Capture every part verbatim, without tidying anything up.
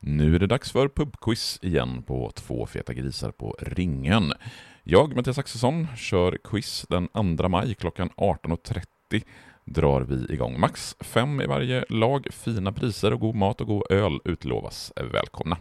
Nu är det dags för pubquiz igen på Två feta grisar på ringen. Jag, Mattias Axelsson, kör quiz den andra maj klockan arton och trettio. Drar vi igång. Max fem i varje lag, fina priser och god mat och god öl utlovas. Välkomna!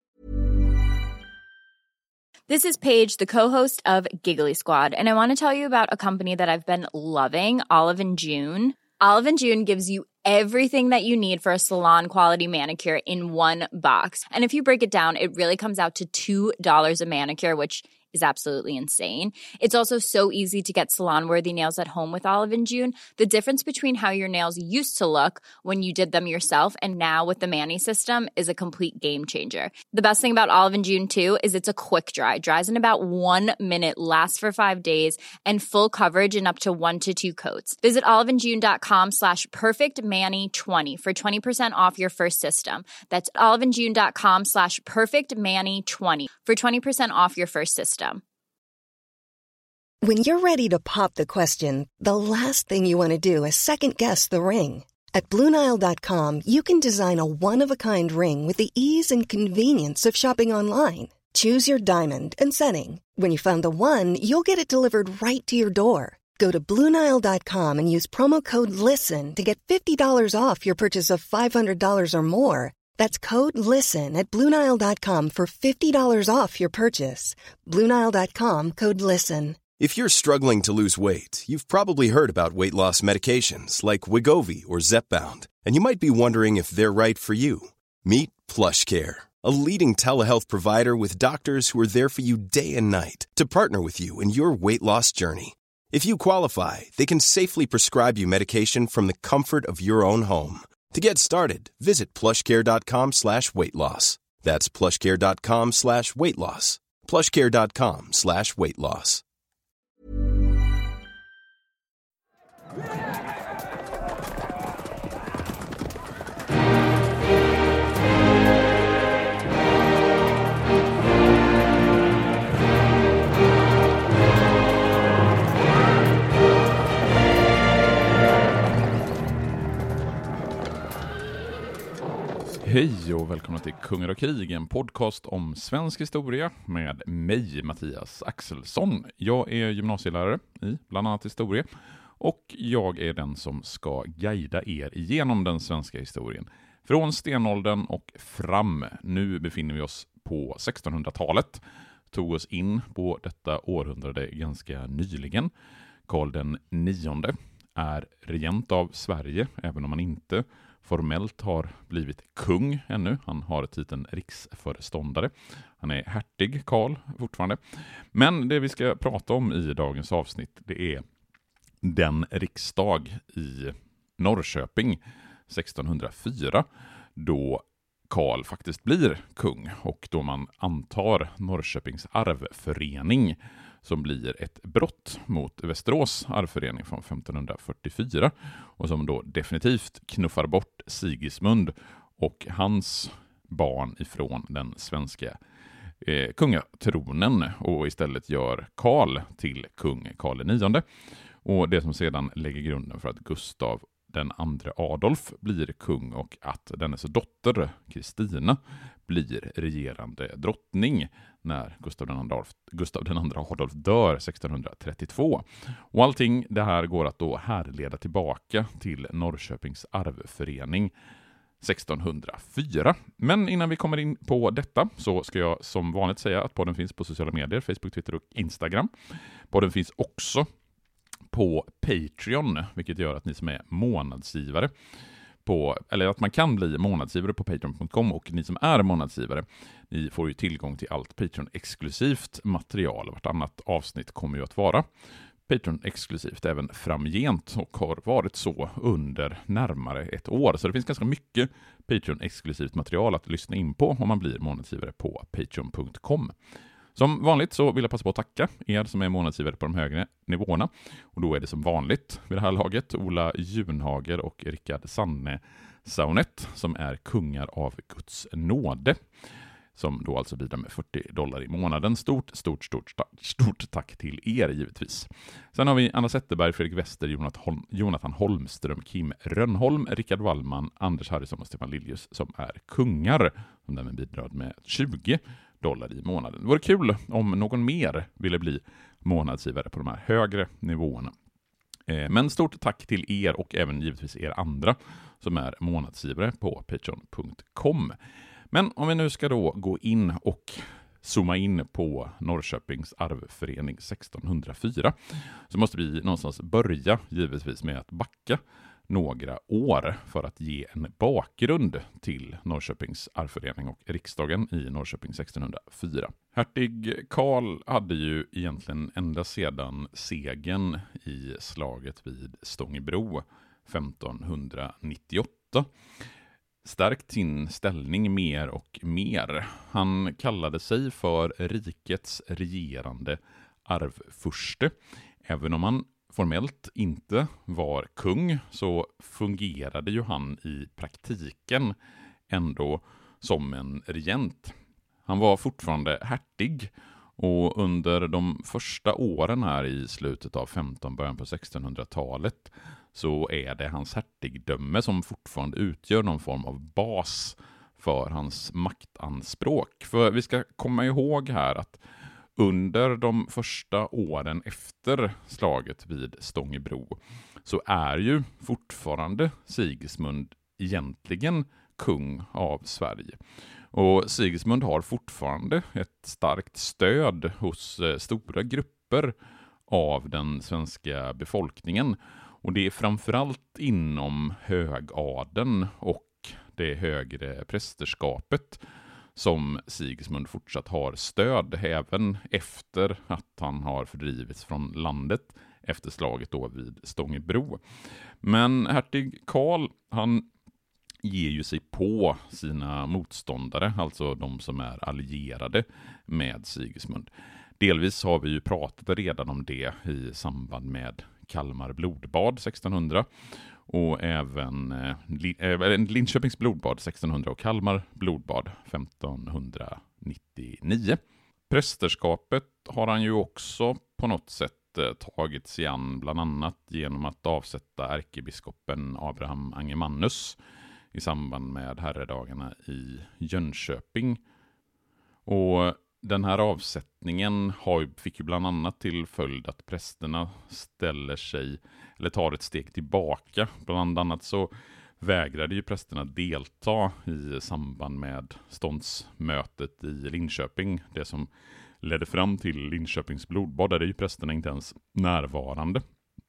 This is Paige, the co-host of Giggly Squad, and I want to tell you about a company that I've been loving, Olive and June. Olive and June gives you everything that you need for a salon-quality manicure in one box. And if you break it down, it really comes out to two dollars a manicure, which is absolutely insane. It's also so easy to get salon-worthy nails at home with Olive and June. The difference between how your nails used to look when you did them yourself and now with the Mani system is a complete game changer. The best thing about Olive and June too is it's a quick dry. Dries in about one minute, lasts for five days, and full coverage in up to one to two coats. Visit oliveandjune.com slash perfectmani20 for twenty percent off your first system. That's oliveandjune.com slash perfectmani20 for twenty percent off your first system. When you're ready to pop the question, the last thing you want to do is second-guess the ring. At Blue Nile dot com, you can design a one-of-a-kind ring with the ease and convenience of shopping online. Choose your diamond and setting. When you find the one, you'll get it delivered right to your door. Go to Blue Nile dot com and use promo code LISTEN to get fifty dollars off your purchase of five hundred dollars or more. That's code LISTEN at Blue Nile dot com for fifty dollars off your purchase. Blue Nile dot com, code LISTEN. If you're struggling to lose weight, you've probably heard about weight loss medications like Wegovy or Zepbound, and you might be wondering if they're right for you. Meet PlushCare, a leading telehealth provider with doctors who are there for you day and night to partner with you in your weight loss journey. If you qualify, they can safely prescribe you medication from the comfort of your own home. To get started, visit plushcare.com slash weight loss. That's plushcare.com slash weight loss. plushcare.com slash weight loss. Hej och välkomna till Kungar och krig, en podcast om svensk historia med mig, Mattias Axelsson. Jag är gymnasielärare i bland annat historia och jag är den som ska guida er igenom den svenska historien. Från stenåldern och fram. Nu befinner vi oss på sextonhundratalet. Tog oss in på detta århundrade ganska nyligen. Karl den nionde är regent av Sverige, även om han inte formellt har blivit kung ännu. Han har titeln riksföreståndare. Han är hertig Karl fortfarande. Men det vi ska prata om i dagens avsnitt, det är den riksdag i Norrköping sextonhundrafyra då Karl faktiskt blir kung och då man antar Norrköpings arvförening som blir ett brott mot Västerås arvförening från femtonhundrafyrtiofyra och som då definitivt knuffar bort Sigismund och hans barn ifrån den svenska eh, kungatronen och istället gör Karl till kung Karl den nionde. Och det som sedan lägger grunden för att Gustav den andre Adolf blir kung och att dennes dotter Kristina blir regerande drottning när Gustav den andre Adolf, Gustav den andre Adolf dör sextonhundratrettiotvå. Och allting det här går att då härleda tillbaka till Norrköpings arvförening sextonhundrafyra. Men innan vi kommer in på detta så ska jag som vanligt säga att podden finns på sociala medier, Facebook, Twitter och Instagram. Podden finns också på Patreon, vilket gör att ni som är månadsgivare på, eller att man kan bli månadsgivare på patreon punkt com och ni som är månadsgivare, ni får ju tillgång till allt Patreon-exklusivt material. Vartannat avsnitt kommer ju att vara Patreon-exklusivt även framgent och har varit så under närmare ett år. Så det finns ganska mycket Patreon-exklusivt material att lyssna in på om man blir månadsgivare på patreon punkt com. Som vanligt så vill jag passa på att tacka er som är månadsgivare på de högre nivåerna. Och då är det som vanligt vid det här laget Ola Junhager och Rickard Sanne Saunet som är kungar av Guds nåde. som då alltså bidrar med fyrtio dollar i månaden. Stort, stort, stort, stort tack till er givetvis. Sen har vi Anna Zetterberg, Fredrik Wester, Jonathan, Jonathan Holmström, Kim Rönnholm, Rickard Wallman, Anders Harrison och Stefan Liljus som är kungar, som därmed bidrar med tjugo dollar i månaden. Det vore kul om någon mer ville bli månadsgivare på de här högre nivåerna. Men stort tack till er och även givetvis er andra som är månadsgivare på patreon punkt com. Men om vi nu ska då gå in och zooma in på Norrköpings arvförening sextonhundrafyra så måste vi någonstans börja givetvis med att backa några år för att ge en bakgrund till Norrköpings arvförening och riksdagen i Norrköping sextonhundrafyra. Hertig Karl hade ju egentligen ända sedan segern i slaget vid Stångebro femtonhundranittioåtta stärkt sin ställning mer och mer. Han kallade sig för rikets regerande arvfurste. Även om han formellt inte var kung så fungerade ju han i praktiken ändå som en regent. Han var fortfarande hertig och under de första åren här i slutet av femton början på sextonhundratalet så är det hans hertigdöme som fortfarande utgör någon form av bas för hans maktanspråk. För vi ska komma ihåg här att under de första åren efter slaget vid Stångebro så är ju fortfarande Sigismund egentligen kung av Sverige. Och Sigismund har fortfarande ett starkt stöd hos stora grupper av den svenska befolkningen. Och det är framförallt inom högadeln och det högre prästerskapet som Sigismund fortsatt har stöd även efter att han har fördrivits från landet efter slaget då vid Stångebro. Men hertig Karl, han ger ju sig på sina motståndare, alltså de som är allierade med Sigismund. Delvis har vi ju pratat redan om det i samband med Kalmar blodbad sextonhundra och även eh, Linköpings blodbad sextonhundra och Kalmar blodbad femtonhundranittionio. Prästerskapet har han ju också på något sätt eh, tagit sig an, bland annat genom att avsätta ärkebiskopen Abraham Angermannus i samband med herredagarna i Jönköping. Och den här avsättningen har, fick ju bland annat till följd att prästerna ställer sig, eller tar ett steg tillbaka. Bland annat så vägrade ju prästerna delta i samband med ståndsmötet i Linköping. Det som ledde fram till Linköpings blodbad, där är ju prästerna inte ens närvarande.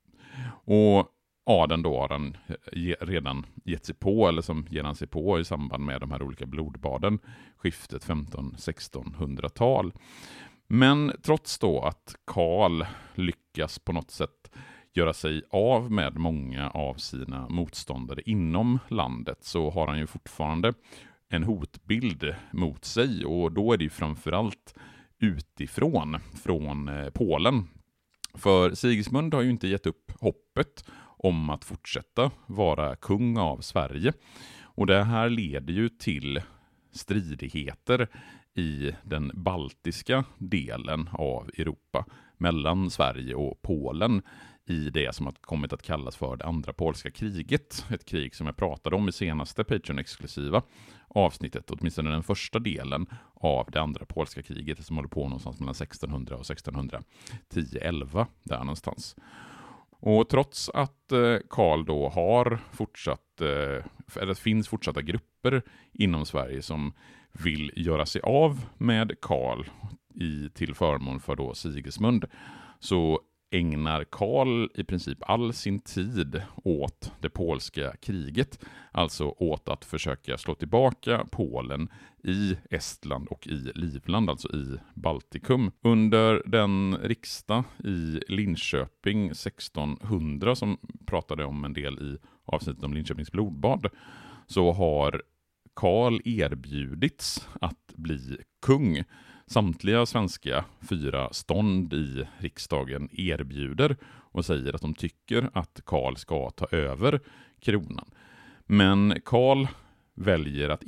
Och adeln då har han redan gett sig på, eller som ger han sig på i samband med de här olika blodbaden, skiftet femton-sextonhundratal. Men trots då att Karl lyckas på något sätt göra sig av med många av sina motståndare inom landet så har han ju fortfarande en hotbild mot sig, och då är det ju framförallt utifrån, från Polen. För Sigismund har ju inte gett upp hoppet om att fortsätta vara kung av Sverige. Och det här leder ju till stridigheter i den baltiska delen av Europa mellan Sverige och Polen i det som har kommit att kallas för det andra polska kriget. Ett krig som jag pratade om i senaste Patreon-exklusiva avsnittet, åtminstone den första delen av det andra polska kriget som håller på någonstans mellan sextonhundra och sextonhundratio elva där någonstans. Och trots att Karl då har fortsatt, eller det finns fortsatta grupper inom Sverige som vill göra sig av med Karl i till förmån för då Sigismund, så ägnar Karl i princip all sin tid åt det polska kriget, alltså åt att försöka slå tillbaka Polen i Estland och i Livland, alltså i Baltikum. Under den riksdag i Linköping sextonhundra som pratade om en del i avsnittet om Linköpings blodbad, så har Karl erbjudits att bli kung. Samtliga svenska fyra stånd i riksdagen erbjuder och säger att de tycker att Karl ska ta över kronan. Men Karl väljer att inte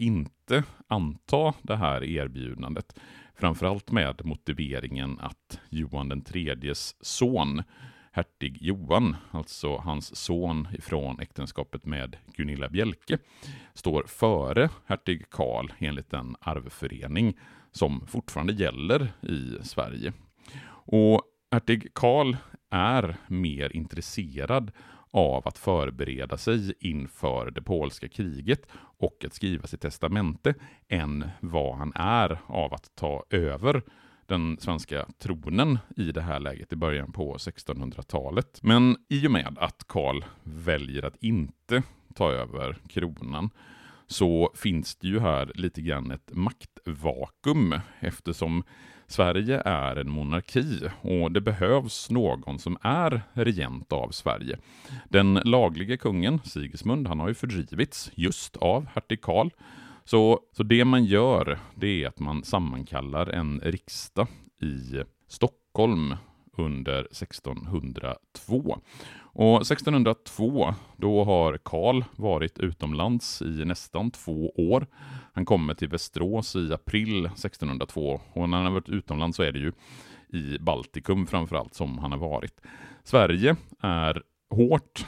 inte anta det här erbjudandet. Framförallt med motiveringen att Johan den tredjes son, hertig Johan, alltså hans son ifrån äktenskapet med Gunilla Bjelke, står före hertig Karl enligt den arvförening som fortfarande gäller i Sverige. Och hertig Karl är mer intresserad av att förbereda sig inför det polska kriget och att skriva sitt testamente än vad han är av att ta över den svenska tronen i det här läget i början på sextonhundratalet. Men i och med att Karl väljer att inte ta över kronan så finns det ju här lite grann ett maktvakuum eftersom Sverige är en monarki och det behövs någon som är regent av Sverige. Den lagliga kungen, Sigismund, han har ju fördrivits just av hertig Karl. Så, så det man gör, det är att man sammankallar en riksdag i Stockholm under sextonhundratvå. Och sextonhundratvå, då har Karl varit utomlands i nästan två år. Han kommer till Västerås i april sextonhundratvå och när han har varit utomlands så är det ju i Baltikum framförallt som han har varit. Sverige är hårt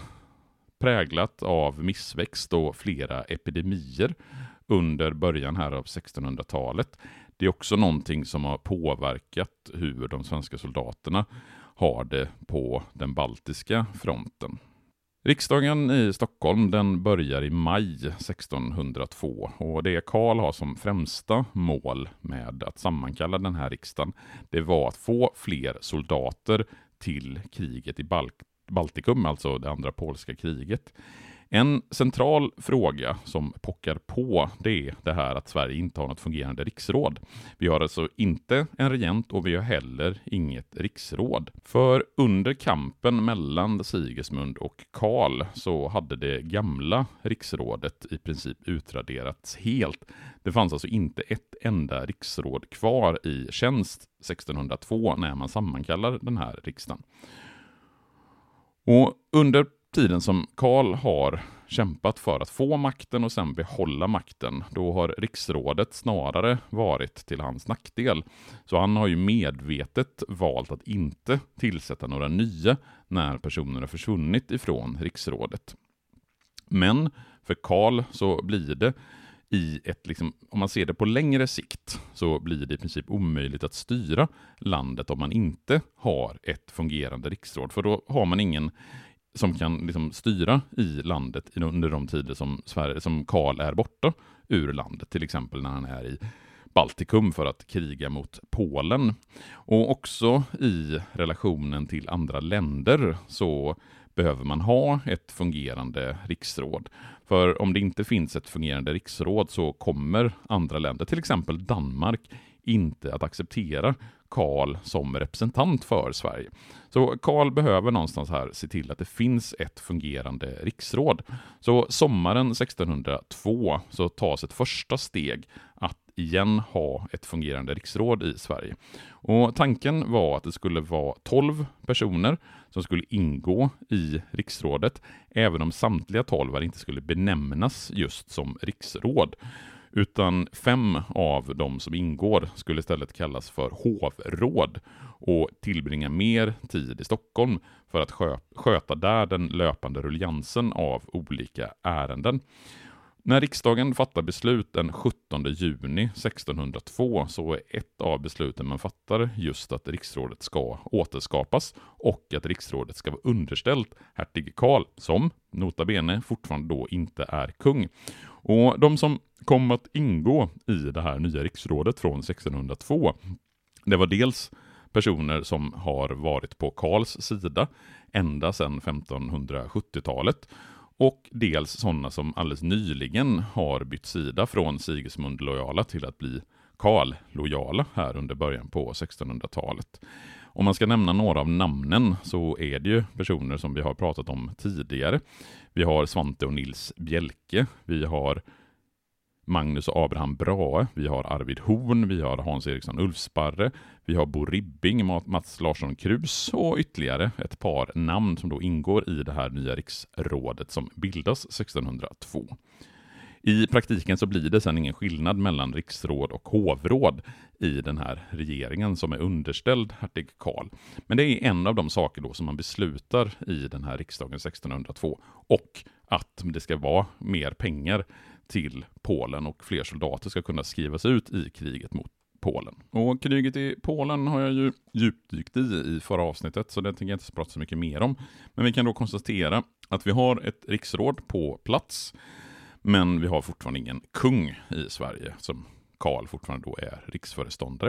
präglat av missväxt och flera epidemier under början här av sextonhundratalet. Det är också någonting som har påverkat hur de svenska soldaterna har det på den baltiska fronten. Riksdagen i Stockholm den börjar i maj sextonhundratvå och det Karl har som främsta mål med att sammankalla den här riksdagen, det var att få fler soldater till kriget i Balk- Baltikum, alltså det andra polska kriget. En central fråga som pockar på det är det här att Sverige inte har något fungerande riksråd. Vi har alltså inte en regent och vi har heller inget riksråd. För under kampen mellan Sigismund och Karl så hade det gamla riksrådet i princip utraderats helt. Det fanns alltså inte ett enda riksråd kvar i tjänst sextonhundratvå när man sammankallar den här riksdagen. Och under tiden som Karl har kämpat för att få makten och sen behålla makten, då har riksrådet snarare varit till hans nackdel. Så han har ju medvetet valt att inte tillsätta några nya när personer har försvunnit ifrån riksrådet. Men för Karl så blir det i ett, liksom, om man ser det på längre sikt, så blir det i princip omöjligt att styra landet om man inte har ett fungerande riksråd. För då har man ingen som kan liksom styra i landet under de tider som Sverige, som Karl är borta ur landet, till exempel när han är i Baltikum för att kriga mot Polen. Och också i relationen till andra länder så behöver man ha ett fungerande riksråd. För om det inte finns ett fungerande riksråd så kommer andra länder, till exempel Danmark, inte att acceptera Karl som representant för Sverige. Så Karl behöver någonstans här se till att det finns ett fungerande riksråd. Så sommaren sextonhundratvå så tas ett första steg att igen ha ett fungerande riksråd i Sverige. Och tanken var att det skulle vara tolv personer som skulle ingå i riksrådet, även om samtliga tolv inte skulle benämnas just som riksråd. Utan fem av de som ingår skulle istället kallas för hovråd och tillbringa mer tid i Stockholm för att skö- sköta där den löpande ruljansen av olika ärenden. När riksdagen fattar beslut den sjuttonde juni sextonhundratvå så är ett av besluten man fattar just att riksrådet ska återskapas och att riksrådet ska vara underställt hertig Karl som nota bene fortfarande då inte är kung. Och de som kom att ingå i det här nya riksrådet från sextonhundratvå, det var dels personer som har varit på Karls sida ända sedan femtonhundrasjuttiotalet och dels sådana som alldeles nyligen har bytt sida från Sigismund-lojala till att bli Karl-lojala här under början på sextonhundratalet. Om man ska nämna några av namnen så är det ju personer som vi har pratat om tidigare. Vi har Svante och Nils Bjelke, vi har Magnus och Abraham Brahe, vi har Arvid Horn, vi har Hans Eriksson Ulfsparre, vi har Bo Ribbing, Mats Larsson Krus och ytterligare ett par namn som då ingår i det här nya riksrådet som bildas sextonhundratvå. I praktiken så blir det sedan ingen skillnad mellan riksråd och hovråd i den här regeringen som är underställd hertig Karl. Men det är en av de saker då som man beslutar i den här riksdagen sextonhundratvå, och att det ska vara mer pengar till Polen och fler soldater ska kunna skrivas ut i kriget mot Polen. Och kriget i Polen har jag ju djupdykt i i förra avsnittet, så det tänker jag inte prata så mycket mer om. Men vi kan då konstatera att vi har ett riksråd på plats, men vi har fortfarande ingen kung i Sverige, som Karl fortfarande då är riksföreståndare.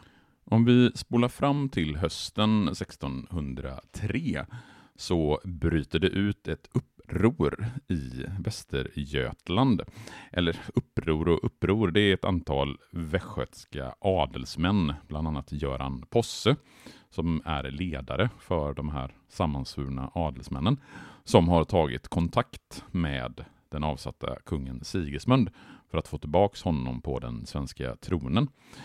Om vi spolar fram till hösten sextonhundratre så bryter det ut ett uppror i Västergötland. Eller uppror och uppror, det är ett antal västgötska adelsmän, bland annat Göran Posse, som är ledare för de här sammansvurna adelsmännen, som har tagit kontakt med den avsatta kungen Sigismund för att få tillbaks honom på den svenska tronen.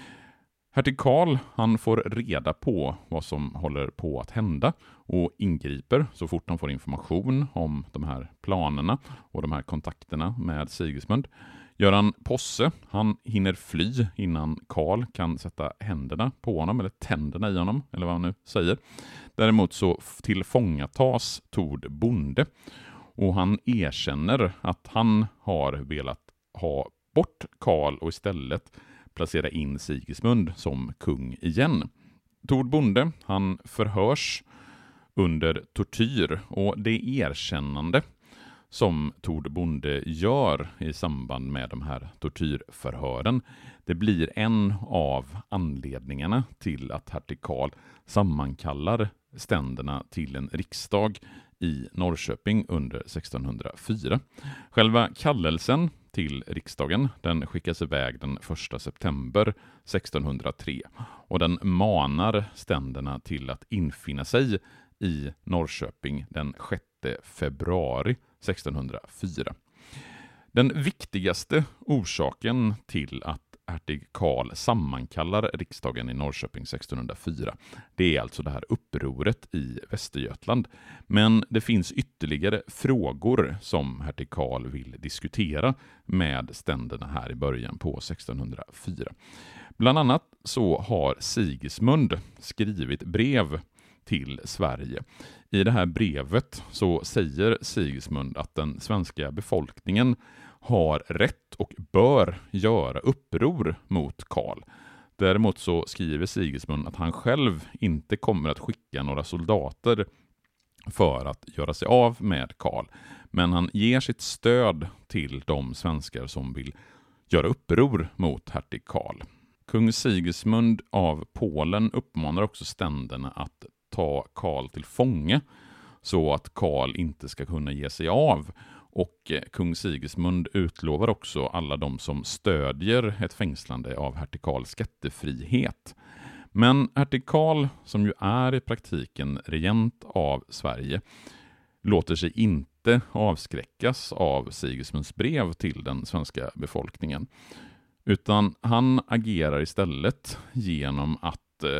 Hertig Karl, han får reda på vad som håller på att hända och ingriper så fort han får information om de här planerna och de här kontakterna med Sigismund. Göran Posse, han hinner fly innan Karl kan sätta händerna på honom, eller tänderna i honom, eller vad han nu säger. Däremot så tillfångatas Tord Bonde, och han erkänner att han har velat ha bort Karl och istället placera in Sigismund som kung igen. Tord Bonde, han förhörs under tortyr, och det erkännande som Tord Bonde gör i samband med de här tortyrförhören, det blir en av anledningarna till att hertig Karl sammankallar ständerna till en riksdag i Norrköping under sextonhundrafyra. Själva kallelsen till riksdagen, den skickas iväg den första september sextonhundratre, och den manar ständerna till att infinna sig i Norrköping den sjätte februari sextonhundrafyra. Den viktigaste orsaken till att hertig Karl sammankallar riksdagen i Norrköping sextonhundrafyra, det är alltså det här upproret i Västergötland. Men det finns ytterligare frågor som hertig Karl vill diskutera med ständerna här i början på sextonhundrafyra. Bland annat så har Sigismund skrivit brev till Sverige. I det här brevet så säger Sigismund att den svenska befolkningen har rätt och bör göra uppror mot Karl. Däremot så skriver Sigismund att han själv inte kommer att skicka några soldater för att göra sig av med Karl. Men han ger sitt stöd till de svenskar som vill göra uppror mot hertig Karl. Kung Sigismund av Polen uppmanar också ständerna att ta Karl till fånge så att Karl inte ska kunna ge sig av. Och kung Sigismund utlovar också alla de som stödjer ett fängslande av hertig Karls skattefrihet. Men hertig Karl, som ju är i praktiken regent av Sverige, låter sig inte avskräckas av Sigismunds brev till den svenska befolkningen. Utan han agerar istället genom att eh,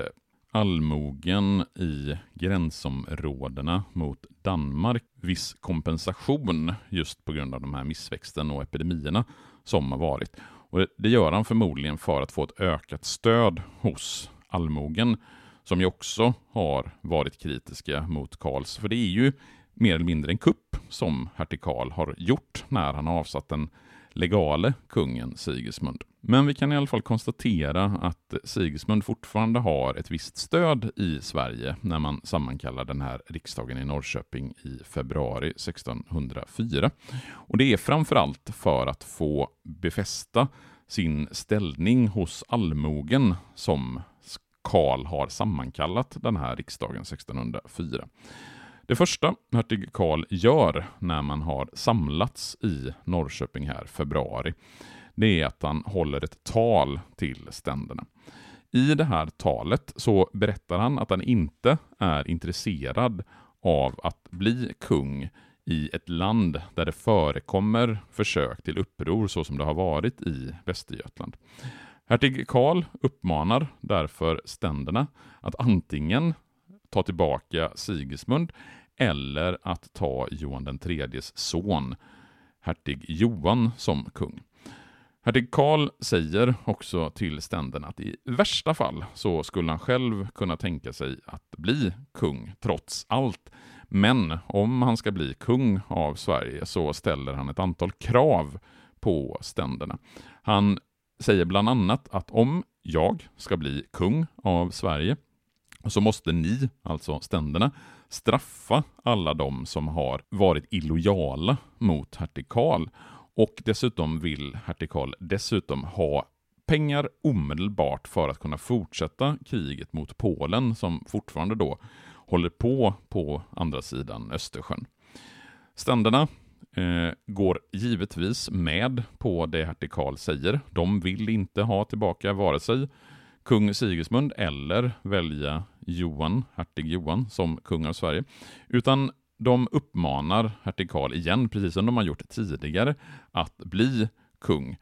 allmogen i gränsområdena mot Danmark viss kompensation just på grund av de här missväxten och epidemierna som har varit. Och det gör han förmodligen för att få ett ökat stöd hos allmogen, som ju också har varit kritiska mot Karls. För det är ju mer eller mindre en kupp som hertig Karl har gjort när han har avsatt den legale kungen Sigismund. Men vi kan i alla fall konstatera att Sigismund fortfarande har ett visst stöd i Sverige när man sammankallar den här riksdagen i Norrköping i februari sextonhundrafyra. Och det är framförallt för att få befästa sin ställning hos allmogen som Karl har sammankallat den här riksdagen sextonhundrafyra. Det första hertig Karl gör när man har samlats i Norrköping här februari, det är att han håller ett tal till ständerna. I det här talet så berättar han att han inte är intresserad av att bli kung i ett land där det förekommer försök till uppror så som det har varit i Västergötland. Hertig Karl uppmanar därför ständerna att antingen ta tillbaka Sigismund eller att ta Johan den tredjes son, hertig Johan som kung. Hertig Karl säger också till ständerna att i värsta fall så skulle han själv kunna tänka sig att bli kung trots allt. Men om han ska bli kung av Sverige så ställer han ett antal krav på ständerna. Han säger bland annat att om jag ska bli kung av Sverige så måste ni, alltså ständerna, straffa alla de som har varit illojala mot hertig Karl. Och dessutom vill hertig Karl dessutom ha pengar omedelbart för att kunna fortsätta kriget mot Polen som fortfarande då håller på på andra sidan Östersjön. Ständerna eh, går givetvis med på det hertig Karl säger. De vill inte ha tillbaka vare sig kung Sigismund eller välja Johan, hertig Johan som kung av Sverige, utan de uppmanar hertig Karl igen, precis som de har gjort tidigare, att bli kung.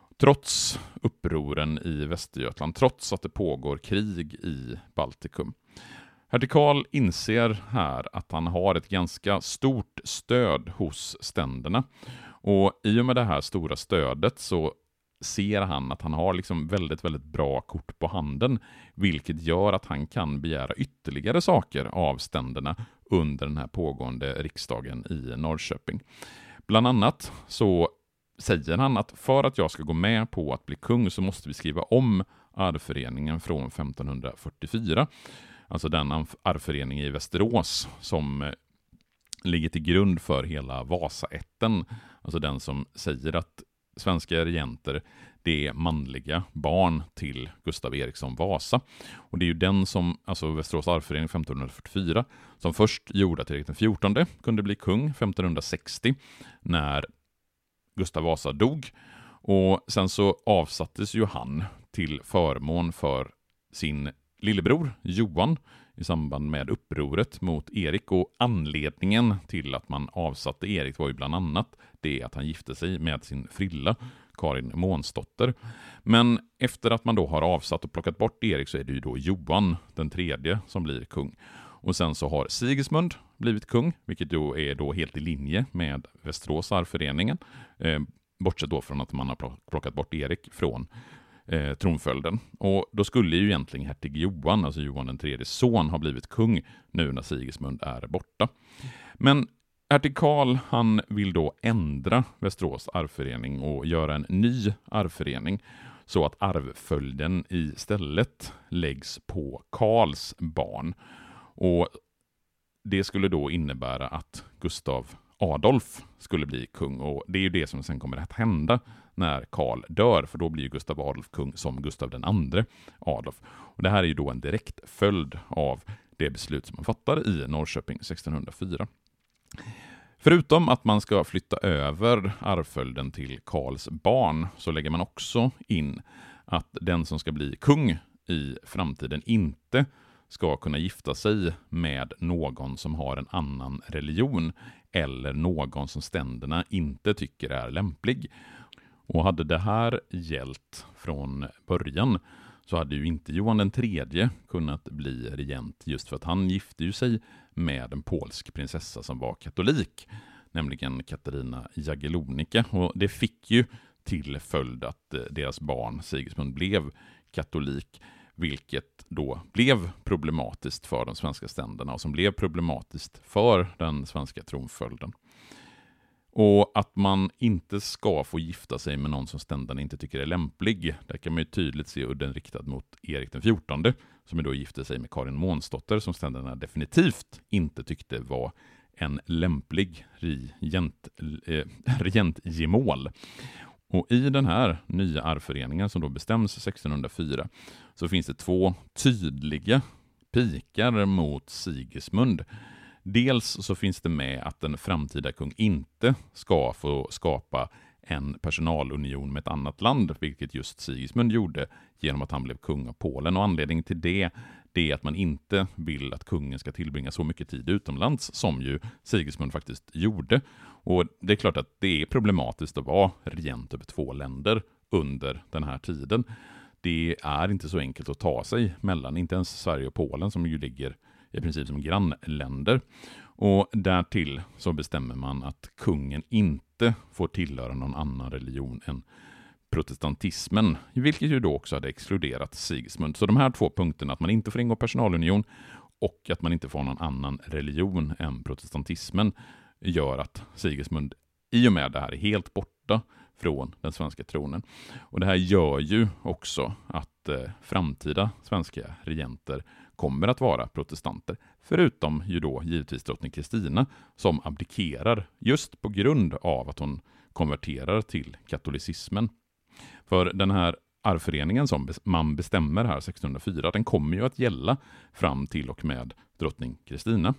Trots upproren i Västergötland, trots att det pågår krig i Baltikum. Hertig Karl inser här att han har ett ganska stort stöd hos ständerna. Och i och med det här stora stödet så ser han att han har liksom väldigt, väldigt bra kort på handen, vilket gör att han kan begära ytterligare saker av ständerna under den här pågående riksdagen i Norrköping. Bland annat så säger han att för att jag ska gå med på att bli kung så måste vi skriva om arvföreningen från femton fyrtiofyra. Alltså den arvförening i Västerås som ligger till grund för hela Vasaätten. Alltså den som säger att svenska regenter, det är manliga barn till Gustav Eriksson Vasa. Och det är ju den som, alltså Västerås arvförening femton fyrtiofyra, som först gjorde att Erik den fjortonde kunde bli kung femton sextio när Gustav Vasa dog. Och sen så avsattes ju han till förmån för sin lillebror Johan i samband med upproret mot Erik, och anledningen till att man avsatte Erik var ju bland annat det att han gifte sig med sin frilla Karin Månsdotter. Men efter att man då har avsatt och plockat bort Erik så är det ju då Johan den tredje som blir kung. Och sen så har Sigismund blivit kung, vilket då är då helt i linje med Västerås arvföreningen. Eh, bortsett då från att man har plockat bort Erik från Eh, tronföljden. Och då skulle ju egentligen hertig Johan, alltså Johan den tredje son, ha blivit kung nu när Sigismund är borta. Men hertig Karl, han vill då ändra Västerås arvförening och göra en ny arvförening så att arvföljden istället läggs på Karls barn. Och det skulle då innebära att Gustav Adolf skulle bli kung, och det är ju det som sen kommer att hända när Karl dör, för då blir ju Gustav Adolf kung som Gustav den andre Adolf. Och det här är ju då en direkt följd av det beslut som man fattar i Norrköping sexton noll fyra. Förutom att man ska flytta över arvföljden till Karls barn så lägger man också in att den som ska bli kung i framtiden inte ska kunna gifta sig med någon som har en annan religion eller någon som ständerna inte tycker är lämplig. Och hade det här gällt från början så hade ju inte Johan den tredje kunnat bli regent, just för att han gifte ju sig med en polsk prinsessa som var katolik, nämligen Katarina Jagiellonica. Och det fick ju till följd att deras barn Sigismund blev katolik, vilket då blev problematiskt för de svenska ständerna och som blev problematiskt för den svenska tronföljden. Och att man inte ska få gifta sig med någon som ständerna inte tycker är lämplig, där kan man ju tydligt se udden riktad mot Erik den fjortonde, som då gifte sig med Karin Månsdotter, som ständerna definitivt inte tyckte var en lämplig regent, eh, regentgemål. Och i den här nya arvföreningen som då bestäms sexton noll fyra så finns det två tydliga pikar mot Sigismund. Dels så finns det med att en framtida kung inte ska få skapa en personalunion med ett annat land, vilket just Sigismund gjorde genom att han blev kung av Polen. Och anledningen till det, det är att man inte vill att kungen ska tillbringa så mycket tid utomlands som ju Sigismund faktiskt gjorde. Och det är klart att det är problematiskt att vara regent över två länder under den här tiden. Det är inte så enkelt att ta sig mellan, inte ens Sverige och Polen som ju ligger i princip som grannländer. Och därtill så bestämmer man att kungen inte får tillhöra någon annan religion än protestantismen, vilket ju då också hade exkluderat Sigismund. Så de här två punkterna, att man inte får ingå personalunion och att man inte får någon annan religion än protestantismen, gör att Sigismund i och med det här är helt borta från den svenska tronen. Och det här gör ju också att eh, framtida svenska regenter kommer att vara protestanter, förutom ju då givetvis drottning Kristina som abdikerar just på grund av att hon konverterar till katolicismen. För den här arvföreningen som man bestämmer här sextonhundrafyra, den kommer ju att gälla fram till och med drottning Kristina.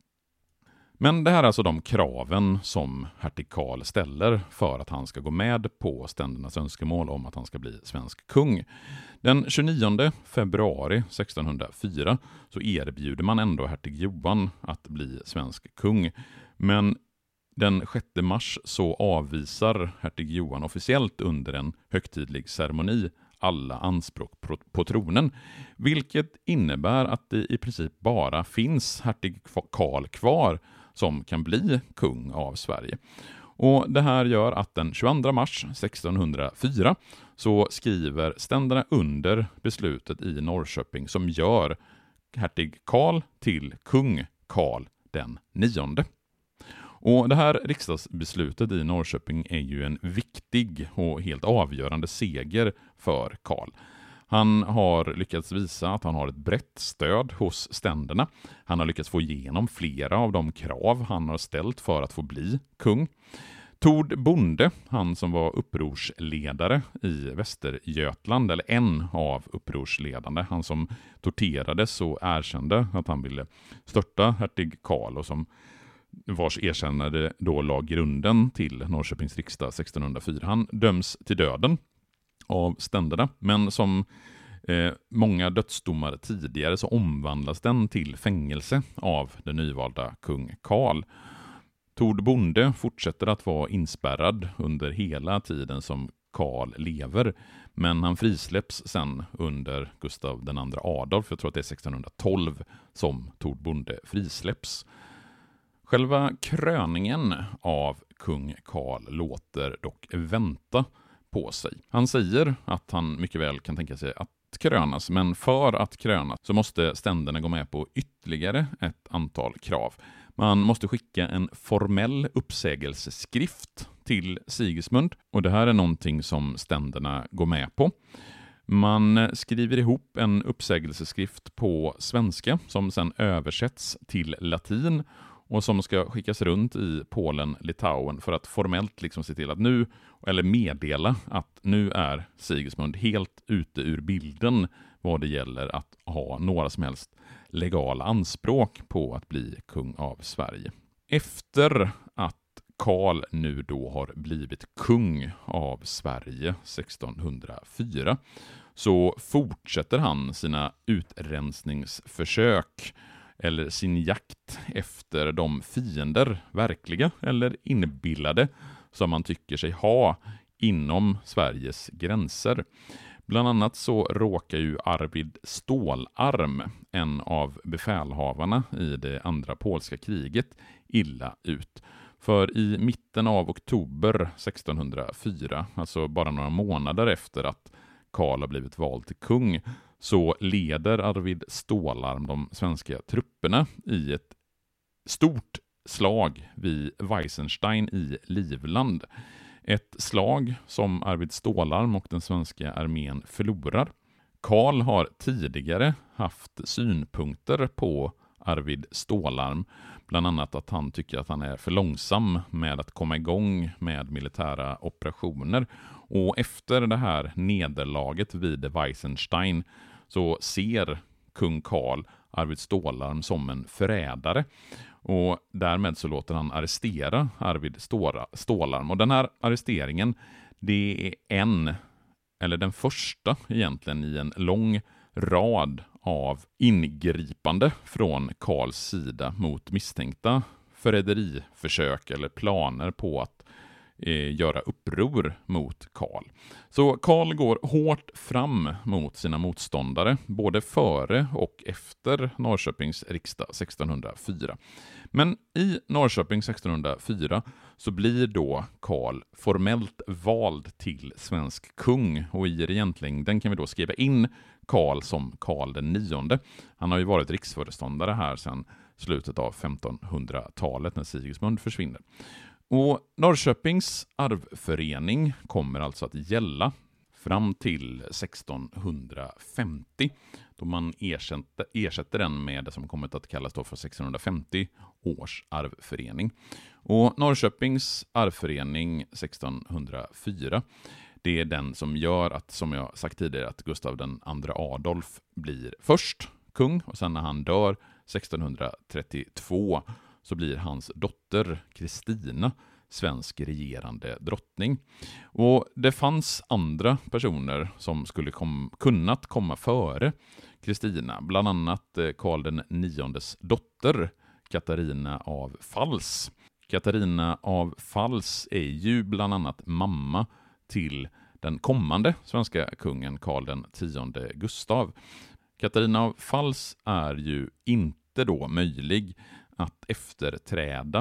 Men det här är alltså de kraven som hertig Karl ställer för att han ska gå med på ständernas önskemål om att han ska bli svensk kung. Den tjugonionde februari sextonhundrafyra så erbjuder man ändå hertig Johan att bli svensk kung. Men den sjätte mars så avvisar hertig Johan officiellt under en högtidlig ceremoni alla anspråk på, på tronen, vilket innebär att det i princip bara finns hertig Karl kvar som kan bli kung av Sverige. Och det här gör att den tjugoandra mars sextonhundrafyra så skriver ständerna under beslutet i Norrköping som gör hertig Karl till kung Karl den nionde. Och det här riksdagsbeslutet i Norrköping är ju en viktig och helt avgörande seger för Karl. Han har lyckats visa att han har ett brett stöd hos ständerna. Han har lyckats få igenom flera av de krav han har ställt för att få bli kung. Tord Bonde, han som var upprorsledare i Västergötland, eller en av upprorsledande, han som torterades och erkände att han ville störta hertig Karl och som vars erkännande då la grunden till Norrköpings riksdag sextonhundrafyra. Han döms till döden av ständerna, men som eh, många dödsdomar tidigare så omvandlas den till fängelse av den nyvalda kung Karl. Tord Bonde fortsätter att vara inspärrad under hela tiden som Karl lever, men han frisläpps sen under Gustav den andra Adolf. Jag tror att det är sextonhundratolv som Tord Bonde frisläpps. Själva kröningen av kung Karl låter dock vänta på sig. Han säger att han mycket väl kan tänka sig att krönas, men för att krönas så måste ständerna gå med på ytterligare ett antal krav. Man måste skicka en formell uppsägelseskrift till Sigismund, och det här är någonting som ständerna går med på. Man skriver ihop en uppsägelseskrift på svenska som sedan översätts till latin och som ska skickas runt i Polen, Litauen för att formellt liksom se till att nu, eller meddela att nu är Sigismund helt ute ur bilden vad det gäller att ha några som helst legala anspråk på att bli kung av Sverige. Efter att Karl nu då har blivit kung av Sverige sextonhundrafyra så fortsätter han sina utrensningsförsök eller sin jakt efter de fiender, verkliga eller inbillade, som man tycker sig ha inom Sveriges gränser. Bland annat så råkar ju Arvid Stålarm, en av befälhavarna i det andra polska kriget, illa ut. För i mitten av oktober sextonhundrafyra, alltså bara några månader efter att Karl har blivit vald till kung, så leder Arvid Stålarm de svenska trupperna i ett stort slag vid Weissenstein i Livland. Ett slag som Arvid Stålarm och den svenska armén förlorar. Karl har tidigare haft synpunkter på Arvid Stålarm, bland annat att han tycker att han är för långsam med att komma igång med militära operationer. Och efter det här nederlaget vid Weissenstein så ser kung Karl Arvid Stålarm som en förrädare. Och därmed så låter han arrestera Arvid Stålarm. Och den här arresteringen, det är en, eller den första egentligen i en lång rad av ingripande från Karls sida mot misstänkta förräderiförsök eller planer på att eh, göra uppror mot Karl. Så Karl går hårt fram mot sina motståndare, både före och efter Norrköpings riksdag sextonhundrafyra. Men i Norrköping sextonhundrafyra så blir då Karl formellt vald till svensk kung, och i regentlängden kan vi då skriva in Karl som Karl den nionde. Han har ju varit riksföreståndare här sedan slutet av femtonhundratalet när Sigismund försvinner. Och Norrköpings arvförening kommer alltså att gälla fram till sextonhundrafemtio, då man ersätter, ersätter den med det som kommit att kallas då för sextonhundrafemtio års arvförening. Och Norrköpings arvförening sextonhundrafyra, det är den som gör att, som jag sagt tidigare, att Gustav den andre Adolf blir först kung, och sen när han dör sextonhundratrettiotvå så blir hans dotter Kristina svensk regerande drottning. Och det fanns andra personer som skulle kom, kunnat komma före Kristina, bland annat Karl den niondes dotter Katarina av Fals. Katarina av Fals är ju bland annat mamma till den kommande svenska kungen Karl den tionde Gustav. Katarina av Fals är ju inte då möjlig att efterträda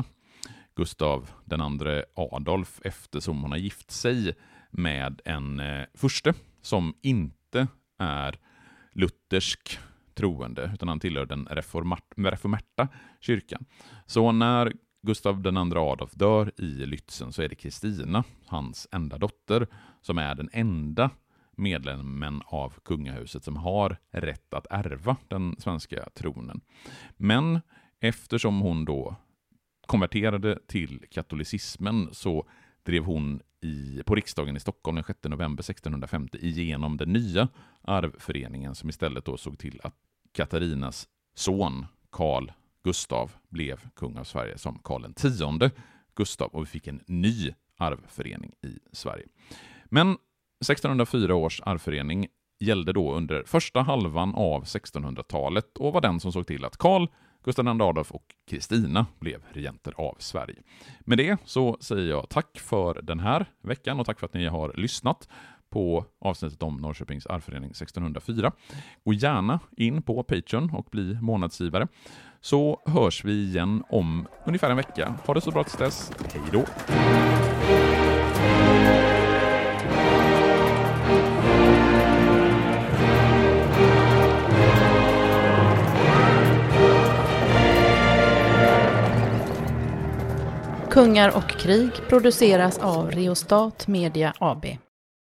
Gustav den andre Adolf, eftersom hon har gift sig med en eh, furste som inte är luthersk troende, utan han tillhör den reformerta kyrkan. Så när Gustav den andre Adolf dör i Lützen så är det Kristina, hans enda dotter, som är den enda medlemmen av kungahuset som har rätt att ärva den svenska tronen. Men eftersom hon då konverterade till katolicismen så drev hon i, på riksdagen i Stockholm den sjätte november sextonhundrafemtio igenom den nya arvföreningen, som istället då såg till att Katarinas son Karl Gustav blev kung av Sverige som Karl den tionde Gustav, och vi fick en ny arvförening i Sverige. Men sextonhundrafyra års arvförening gällde då under första halvan av sextonhundratalet och var den som såg till att Karl, Gustav den andre Adolf och Kristina blev regenter av Sverige. Med det så säger jag tack för den här veckan och tack för att ni har lyssnat på avsnittet om Norrköpings arvförening sextonhundrafyra. Gå gärna in på Patreon och bli månadsgivare, så hörs vi igen om ungefär en vecka. Ha det så bra tills dess. Hej då! Kungar och krig produceras av Reostat Media A B.